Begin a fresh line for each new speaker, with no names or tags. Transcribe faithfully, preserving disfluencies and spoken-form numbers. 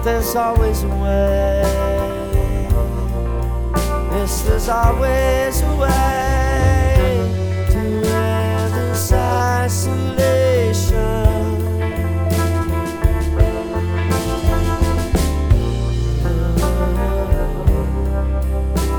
there's always a way. Yes, there's always a way to end this isolation.